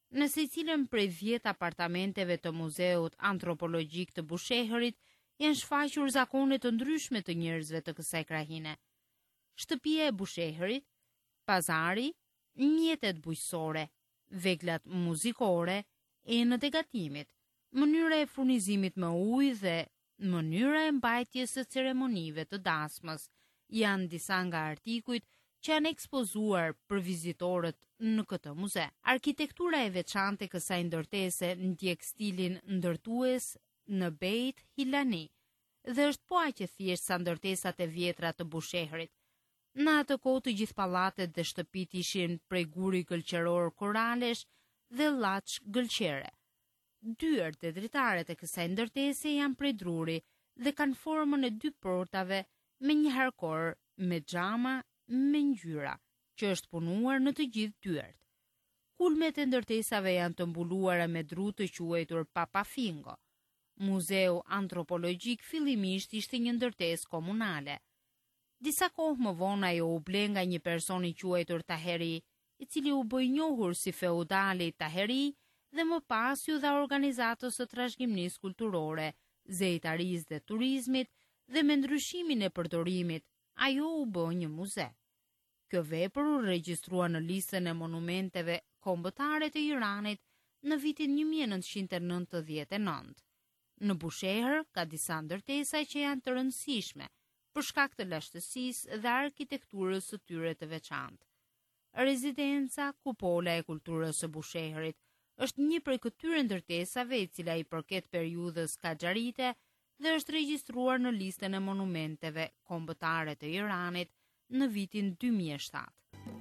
në secilën prej dhjetë apartamenteve të Muzeut Antropologjik të Busheherit janë shfaqur zakone të ndryshme të njerëzve të kësaj krahine. Shtëpia e Busheherit, pazari, mjetet bujqësore, veglat muzikore, enët e gatimit, mënyra e furnizimit me ujë dhe mënyra e mbajtjes së ceremonive të dasmës janë disa nga artikujt që janë ekspozuar për vizitorët në këtë muze. Arkitektura e veçantë e kësaj ndërtese ndjek stilin ndërtues në Beit Hilani dhe është po aq e thjeshtë sa ndërtesat e vjetra të Busheherit. Në atë kohë të gjithë pallatet dhe shtëpit ishin prej guri gëlqeror koralesh dhe llaç gëlqere. Dyert e dritaret e kësaj ndërtese janë prej druri dhe kanë formën e dy portave me një harkor me xhama me ngjyra, që është punuar në të gjithë dyert. Kulmet e ndërtesave janë të mbuluara me dru të quajtur papafingo. Muzeu Antropologjik fillimisht ishte një ndërtesë komunale. Disa kohë më vonë ajo u ble nga një person i quajtur Taheri, i cili u bë i njohur si feudali Taheri dhe më pas ju dha organizatës së trashëgimisë kulturore, zejtarisë dhe turizmit dhe me ndryshimin e përdorimit, ajo u bë një muze. Kjo vepër u regjistrua në listën e monumenteve kombëtare të Iranit në vitin një mijë e nëntëqind e nëntëdhjetë e nëntë. Në Busheher ka disa ndërtesa që janë të rëndësishme për shkak të lashtësisë dhe arkitekturës së tyre të veçantë. Rezidenca Kupola e Kulturës së Busheherit është një prej këtyre ndërtesave e cila i përket periudhës kaxharite dhe është regjistruar në listën e monumenteve kombëtare të Iranit në vitin dy mijë e shtatë.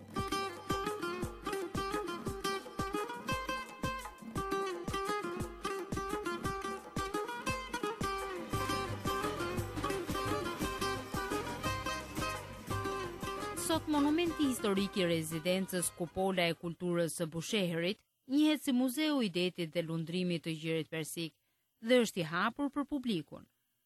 Sot monumenti historik i rezidencës Kupola e Kulturës së Busheherit njihet si Muzeu i Detit dhe Lundrimit të Gjirit Persik dhe është i hapur për publikun.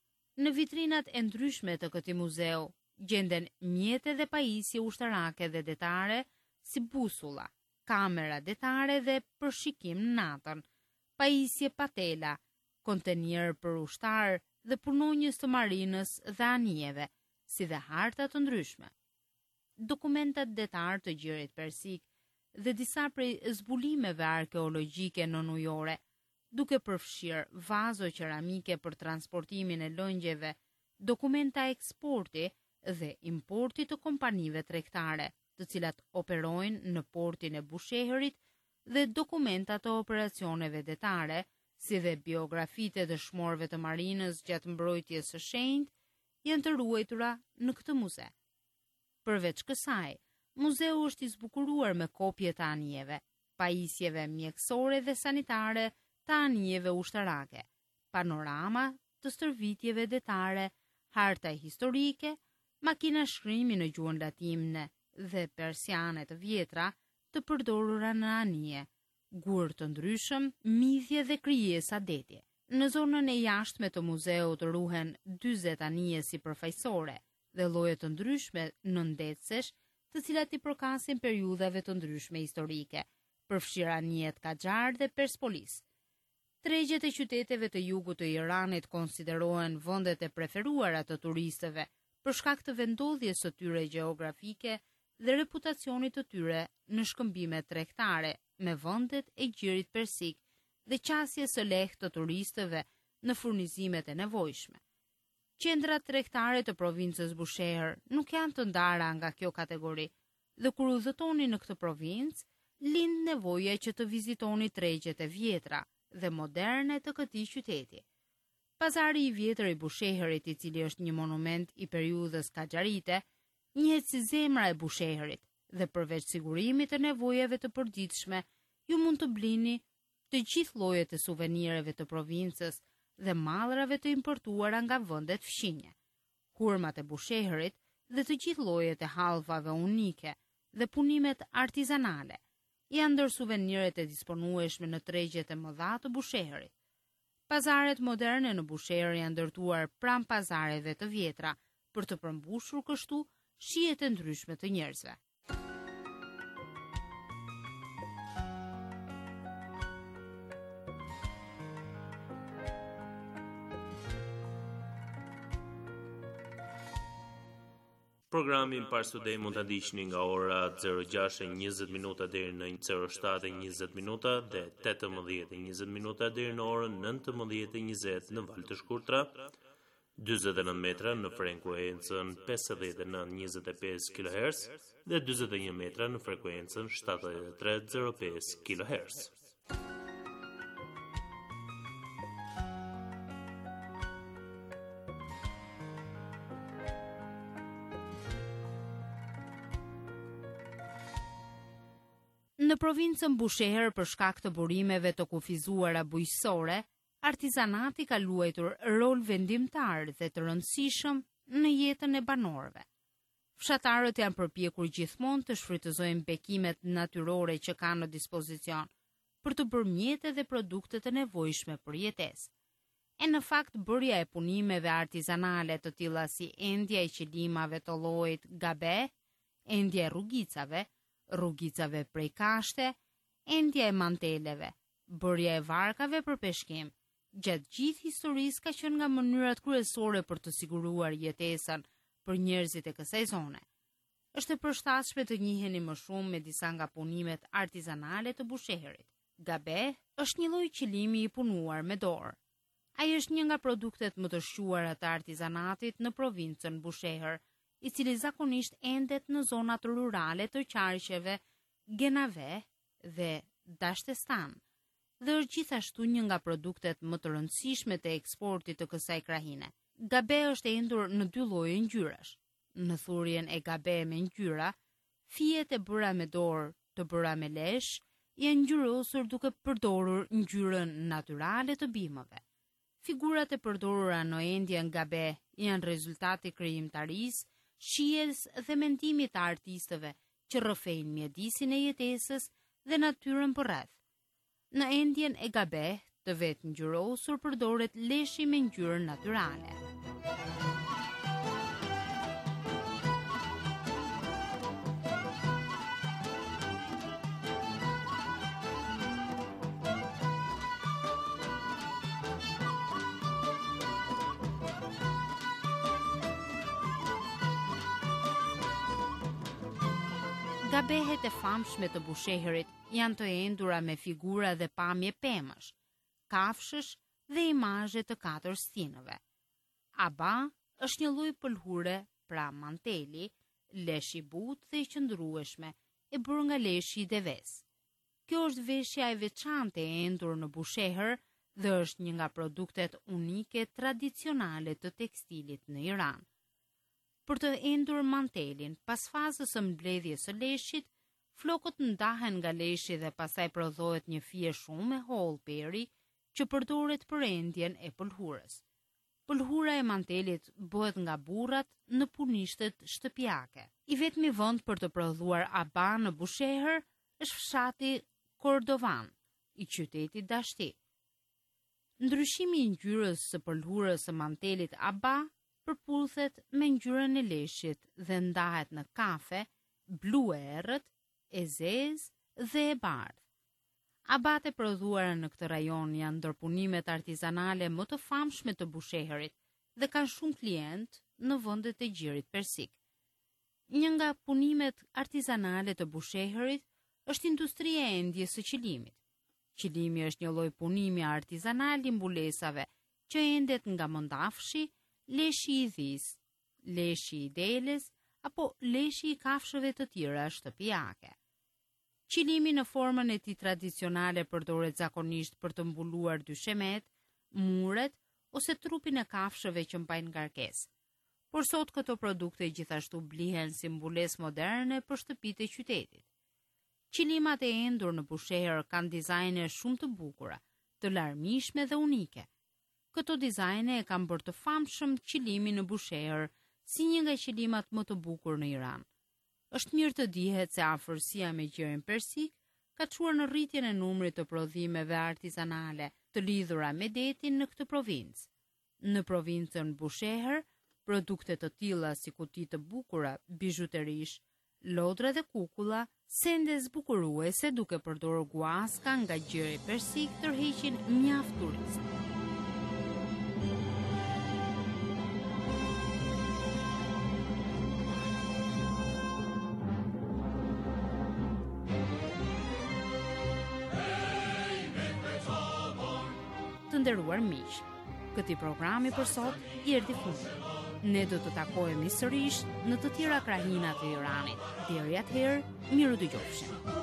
Në vitrinat e ndryshme të këtij muzeu gjenden mjete dhe pajisje ushtarake dhe detare si busulla, kamera detare dhe për shikim natën, pajisje patela, kontenier për ushtar dhe punonjës të marinës dhe anijeve, si dhe harta të ndryshme. Dokumentat detar të Gjirit Persik dhe disa prej zbulimeve arkeologjike nënujore, duke përfshirë vazo qeramike për transportimin e lëngjeve, dokumenta eksporti dhe importi të kompanive tregtare, të cilat operojnë në portin e Busheherit dhe dokumenta të operacioneve detare, si dhe biografitë e dëshmorëve të marinës gjatë mbrojtjes së shenjtë, janë të ruajtura në këtë muze. Përveç kësaj, muzeu është i zbukuruar me kopje të anijeve, pajisjeve mjekësore dhe sanitare të anijeve ushtarake, panorama të stërvitjeve detare, harta historike, makina shkrimi në gjuhën latine dhe persiane të vjetra të përdorura në anije, gur të ndryshëm, midhje dhe krijesa detje. Në zonën e jashtme të muzeut ruhen dyzet anije sipërfaqësore dhe lloje të ndryshme nëndetësesh, të cilat i përkasin periudhave të ndryshme historike, përfshir anijet Kaxhar dhe Perspolis. Tregjet e qyteteve të jugut të Iranit konsiderohen vendet e preferuara të turistëve për shkak të vendodhjes së tyre gjeografike dhe reputacionit të tyre në shkëmbime tregtare me vendet e Gjirit Persik dhe qasjes së lehtë të turistëve në furnizimet e nevojshme. Qendrat tregtare të provincës Busheher nuk janë të ndara nga kjo kategori dhe kur udhëtoni në këtë provincë, lind nevoja që të vizitoni tregjet e vjetra dhe moderne të këtij qyteti. Pazari i vjetër i Busheherit, i cili është një monument i periudhës kaxharite, njihet si zemra e Busheherit dhe përveç sigurimit të nevojave të përditshme, ju mund të blini të gjithë llojet e suvenireve të provincës dhe mallrave të importuara nga vendet fqinje. Hurmat e Busheherit dhe të gjithë llojet e hallvave unike dhe punimet artizanale janë ndër suveniret e disponueshme në tregjet e mëdha të Busheherit. Pazaret moderne në Busheher janë ndërtuar pranë pazareve të vjetra për të përmbushur kështu shijet e ndryshme të njerëzve. Programin Pars Today mund ta ndiqni nga ora zero gjashtë e njëzet minuta deri në zero shtatë e njëzet minuta dhe tetëmbëdhjetë e njëzet minuta deri në orën nëntëmbëdhjetë e njëzet në valë të shkurtra, dyzet e nëntë metra në frekuencën pesëdhjetë e nëntë njëzet e pesë kilohertz dhe dyzet e një metra në frekuencën shtatëdhjetë e tre zero pesë kilohertz. Në provincën Bushehr, për shkak të burimeve të kufizuara bujqësore, artizanati ka luajtur rol vendimtar dhe të rëndësishëm në jetën e banorëve. Fshatarët janë përpjekur gjithmonë të shfrytëzojnë bekimet natyrore që kanë në dispozicion për të bërë mjete dhe produkte të nevojshme për jetesë. E në fakt, bërja e punimeve artizanale të tilla si endja e qilimave të llojit gabe, endja e rrugicave, rrugicave prej kashte, endja e manteleve, bërja e varkave për peshkim, gjatë gjithë historisë ka qenë nga mënyrat kryesore për të siguruar jetesën për njerëzit e kësaj zone. Është e përshtatshme të njiheni më shumë me disa nga punimet artizanale të Bushehrit. Gabe është një lloj qilimi i punuar me dorë. Ai është një nga produktet më të shquara të artizanatit në provincën Bushehr, i cili zakonisht endet në zonat rurale të qarqeve Genave dhe Dashtestan, dhe është gjithashtu një nga produktet më të rëndësishme të eksportit të kësaj krahine. Gabe është endur në dy lloje ngjyrash. Në thurjen e gabe me ngjyra, fijet e bëra me dorë të bëra me lesh janë ngjyrosur duke përdorur ngjyrën natyrale të bimëve. Figurat e përdorura në endjen gabe janë rezultati krijimtarisë, shijes dhe mendimit të artistëve që rrëfejnë mjedisin e jetesës dhe natyrën përreth. Në endjen e gabe të vetë ngjyrosur përdoret leshi me ngjyrë natyrale. Gabehet e famshme të Bushehrit janë të endura me figura dhe pamje pemësh, kafshësh dhe imazhe të katër stinëve. Aba është një lloj pëlhure, pra manteli, lesh i butë dhe i qëndrueshme, e bërë nga leshi i deves. Kjo është veshja e veçantë e endur në Bushehr dhe është një nga produktet unike tradicionale të tekstilit në Iran. Për të endur mantelin, pas fazës së mbledhjes së leshit, flokët ndahen nga leshi dhe pastaj prodhohet një fije shumë me holl peri që përdoret për endjen e pëlhurës. Pëlhura e mantelit bëhet nga burrat në punishtet shtëpiake. I vetmi vend për të prodhuar aba në Bushehr është fshati Kordovan i qytetit Dashti. Ndryshimi i ngjyrës së pëlhurës së mantelit aba përputhet me ngjyrën e leshit dhe ndahet në kafe, blu e errët, e zezë dhe e bardhë. Abat e prodhuara në këtë rajon janë ndër punimet artizanale më të famshme të Bushehrit dhe kanë shumë klient në vendet e gjirit persik. Një nga punimet artizanale të Bushehrit është industria e endjes së qilimit. Qilimi është një lloj punimi artizanal i mbulesave që endet nga mondafshi, leshi i dhis, leshi i deles apo leshi i kafshëve të tjera shtëpiake. Qilimi në formën e tij tradicionale përdoret zakonisht për të mbuluar dyshemet, muret ose trupin e kafshëve që mbajnë ngarkesë. Por sot këto produkte gjithashtu blihen si mbulesë moderne për shtëpitë e qytetit. Qilimat e endur në Bushehr kanë dizajne shumë të bukura, të larmishme dhe unike. Këto dizajne e kanë bërë të famshëm qilimin në Bushehr si një nga qilimat më të bukur në Iran. Është mirë të dihet se afërsia me gjirin persik ka çuar në rritjen e numrit të prodhimeve artizanale të lidhura me detin në këtë provincë. Në provincën Bushehr, produkte të tilla si kuti të bukura, bijuterish, lodra dhe kukulla, sende zbukuruese duke përdorur guaska nga gjiri persik tërheqin mjaft turistë. nderuar miq, këtij programi për sot i erdhi fundi. Ne do të takohemi sërish në të tjera krahina të Iranit. Deri atëherë, miru dëgjofshim.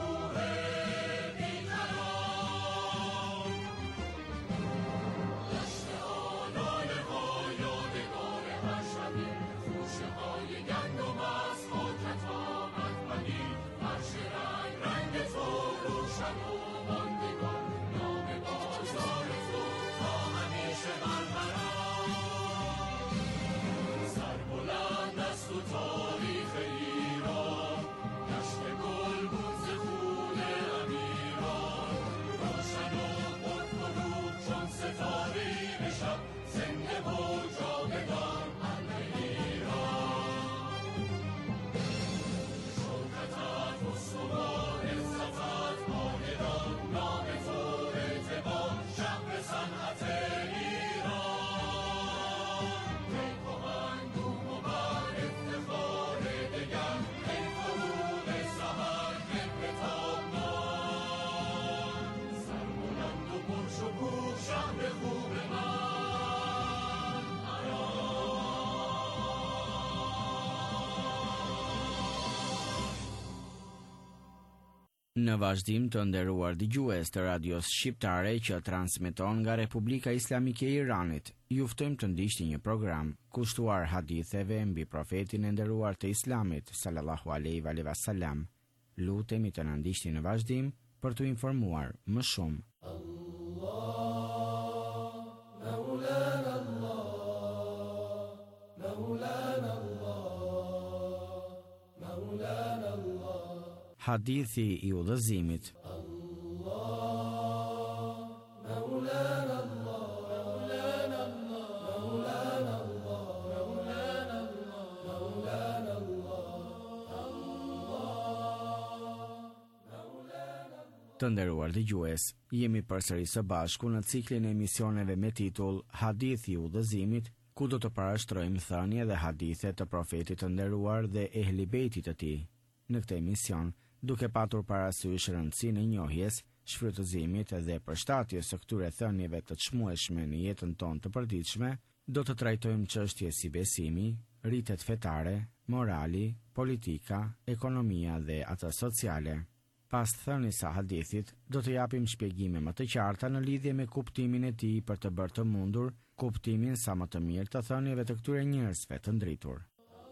Në vazhdim të nderuar dëgjues të radios shqiptare që transmeton nga Republika Islamike e Iranit, ju ftojmë të ndiqni një program kushtuar haditheve mbi profetin e nderuar të Islamit sallallahu alaihi wa sallam. Lutemi të na ndiqni në vazhdim për të informuar më shumë. Hadithi i udhëzimit. Të nderuar dëgjues, jemi përsëri së bashku në ciklin e emisioneve me titull Hadithi i udhëzimit, ku do të parashtrojmë thënie dhe hadithe të profetit të nderuar dhe ehli bejtit të tij. Në këtë emision, duke patur parasysh rëndësinë e njohjes, shfrytëzimit dhe përshtatjes së këtyre thënieve të çmueshme në jetën tonë të përditshme, do të trajtojmë çështje si besimi, rritet fetare, morali, politika, ekonomia dhe ato sociale. Pas thënies së hadithit, do të japim shpjegime më të qarta në lidhje me kuptimin e tij për të bërë të mundur kuptimin sa më të mirë të thënieve të këtyre njerëzve të ndritur.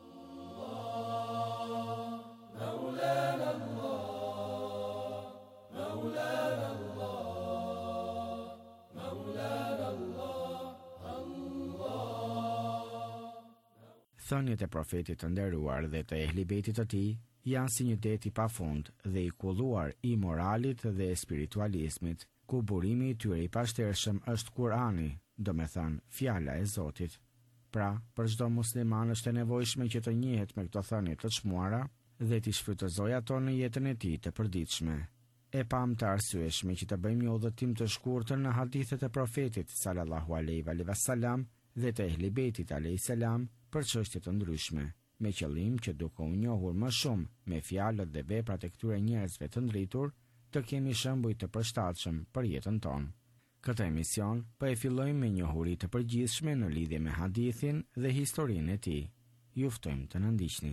Thëniet e profetit të nderuar dhe të ehli bejtit të tij janë si një det i pafund dhe i kulluar i moralit dhe spiritualizmit, ku burimi i tyre i pashtershëm është Kurani, do me thënë fjala e Zotit. Pra, për çdo musliman është e nevojshme që të njihet me këto thënie të çmuara dhe t'i shfrytëzojë ato në jetën e tij të përditshme. E pam të arsyeshme që të bëjmë një udhëtim të shkurtër në hadithet e profetit sallallahu alaihi wa sallam dhe të ehli bejtit alayhi salam për çështje të ndryshme, me qëllim që duke u njohur më shumë me fjalët dhe veprat e këtyre njerëzve të ndritur, të kemi shembuj të përshtatshëm për jetën tonë. Këtë emision po e fillojmë me njohuri të përgjithshme në lidhje me hadithin dhe historinë e tij. Ju ftojmë të na ndiqni.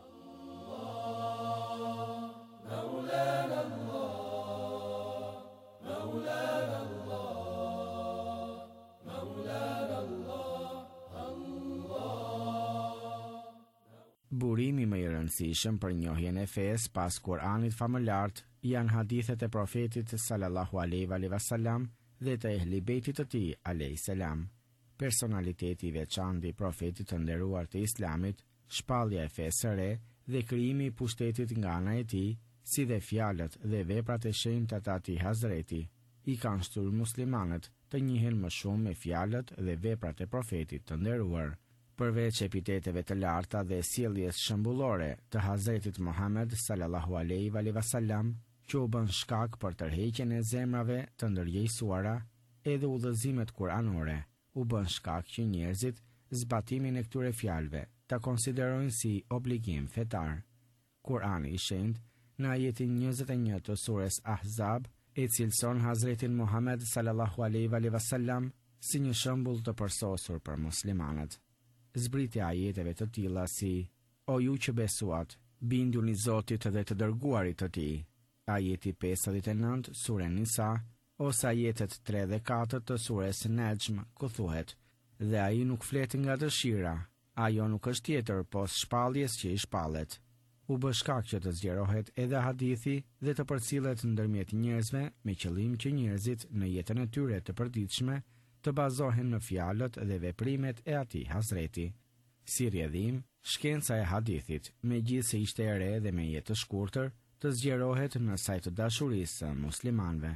Burimi më i rëndësishëm për njohjen e fesë pas Kuranit famëlart janë hadithet e profetit sallallahu alaihi wa sallam dhe të ehli bejtit të tij alayhi salam. Personaliteti i veçantë i profetit të nderuar të Islamit, shpallja e fesë së re dhe krijimi i pushtetit nga ana e tij, si dhe fjalët dhe veprat e shenjta të atij Hazreti, i kanë shtyrë muslimanët të njihen më shumë me fjalët dhe veprat e profetit të nderuar. Përveç epiteteve të larta dhe sjelljes shembullore të Hazretit Muhammed sallallahu alaihi wa sallam, që u bën shkak për tërheqjen e zemrave të ndërgjegjësuara, edhe udhëzimet kuranore u bën shkak që njerëzit zbatimin e këtyre fjalëve ta konsiderojnë si obligim fetar. Kurani i shenjtë në ajetin njëzet e një të sures Ahzab e cilëson Hazretin Muhammed sallallahu alaihi wa sallam si një shembull të përsosur për muslimanët. Zbritja ajeteve të tilla si o ju që besuat, binduni Zotit dhe të dërguarit të tij. Ajeti pesëdhjetë e nëntë sure Nisa ose ajetet tre dhe katër të sures Nejm ku thuhet: dhe ai nuk flet nga dëshira, ajo nuk është tjetër pos shpalljes që i shpallet. U bë shkak që të zgjerohet edhe hadithi dhe të përcillet ndërmjet njerëzve me qëllim që njerëzit në jetën e tyre të përditshme të bazohen në fjalët dhe veprimet e atij Hazreti. Si rrjedhim, shkenca e hadithit, megjithse ishte e re dhe me jetë të shkurtër, të zgjerohet në sajt të dashurisë së muslimanëve.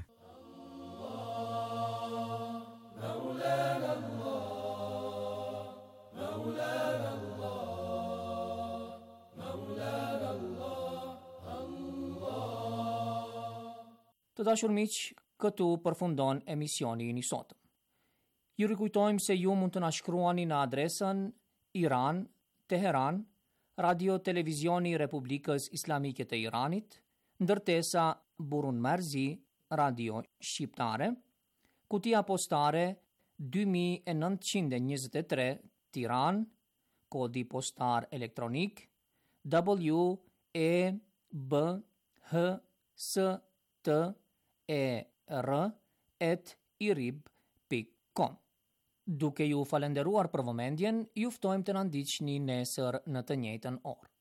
Të dashur miq, këtu përfundon emisioni i sotëm. Ju rikujtojmë se ju mund të na shkruani në adresën Iran, Teheran, Radio Televizioni i Republikës Islamike të Iranit, ndërtesa Burun Merzi, Radio Shqiptare, kutia postare dy mijë e nëntëqind e njëzet e tre, Tiranë, kodi postar elektronik W E B H S T E R at irib pikë com. Duke ju falenderuar për vëmendjen, ju ftojmë të na ndiqni nesër në të njëjtën orë.